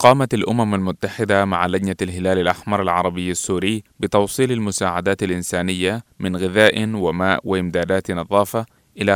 قامت الأمم المتحدة مع لجنة الهلال الأحمر العربي السوري بتوصيل المساعدات الإنسانية من غذاء وماء وإمدادات نظافة إلى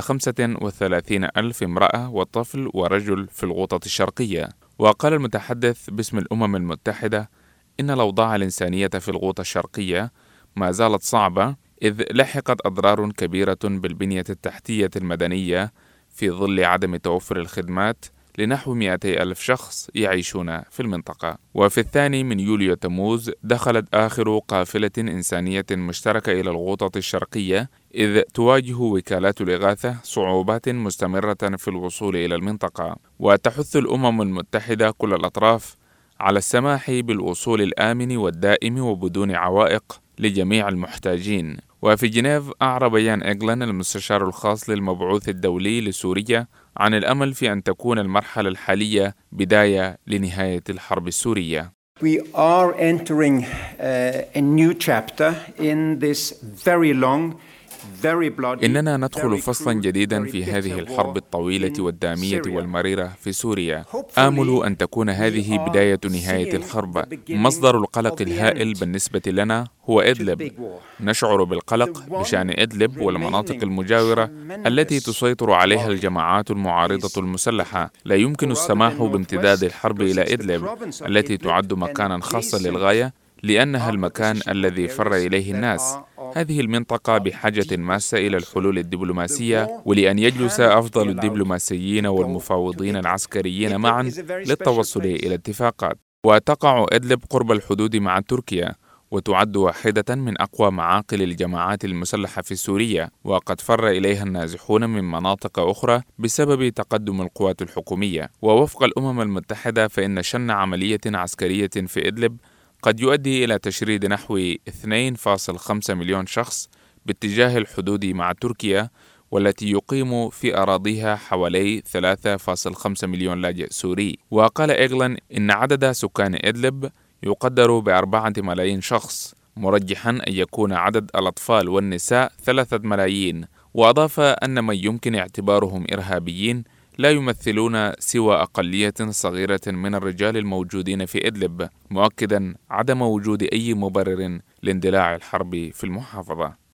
35 ألف امرأة وطفل ورجل في الغوطة الشرقية. وقال المتحدث باسم الأمم المتحدة إن الأوضاع الإنسانية في الغوطة الشرقية ما زالت صعبة، إذ لحقت أضرار كبيرة بالبنية التحتية المدنية في ظل عدم توفر الخدمات لنحو 200 ألف شخص يعيشون في المنطقة. وفي 2 يوليو تموز دخلت آخر قافلة إنسانية مشتركة إلى الغوطة الشرقية، إذ تواجه وكالات الإغاثة صعوبات مستمرة في الوصول إلى المنطقة. وتحث الأمم المتحدة كل الأطراف على السماح بالوصول الآمن والدائم وبدون عوائق لجميع المحتاجين. وفي جنيف أعرب يان إغلان المستشار الخاص للمبعوث الدولي لسوريا عن الأمل في أن تكون المرحلة الحالية بداية لنهاية الحرب السورية. We are entering a new chapter in this very long, very bloody, إننا ندخل فصلا جديدا في هذه الحرب الطويلة والدامية والمريرة في سوريا. آمل أن تكون هذه بداية نهاية الحرب. مصدر القلق الهائل بالنسبة لنا هو إدلب. نشعر بالقلق بشأن إدلب والمناطق المجاورة التي تسيطر عليها الجماعات المعارضة المسلحة. لا يمكن السماح بامتداد الحرب إلى إدلب التي تعد مكانا خاصا للغاية، لأنها المكان الذي فر إليه الناس. هذه المنطقة بحاجة ماسة إلى الحلول الدبلوماسية، ولأن يجلس أفضل الدبلوماسيين والمفاوضين العسكريين معا للتوصل إلى اتفاقات. وتقع إدلب قرب الحدود مع تركيا، وتعد واحدة من أقوى معاقل الجماعات المسلحة في سوريا، وقد فر إليها النازحون من مناطق أخرى بسبب تقدم القوات الحكومية. ووفق الأمم المتحدة فإن شن عملية عسكرية في إدلب قد يؤدي إلى تشريد نحو 2.5 مليون شخص باتجاه الحدود مع تركيا، والتي يقيم في أراضيها حوالي 3.5 مليون لاجئ سوري. وقال إغلان إن عدد سكان إدلب يقدر ب4 ملايين شخص، مرجحا أن يكون عدد الأطفال والنساء 3 ملايين. وأضاف أن من يمكن اعتبارهم إرهابيين لا يمثلون سوى أقلية صغيرة من الرجال الموجودين في إدلب، مؤكدا عدم وجود أي مبرر لاندلاع الحرب في المحافظة.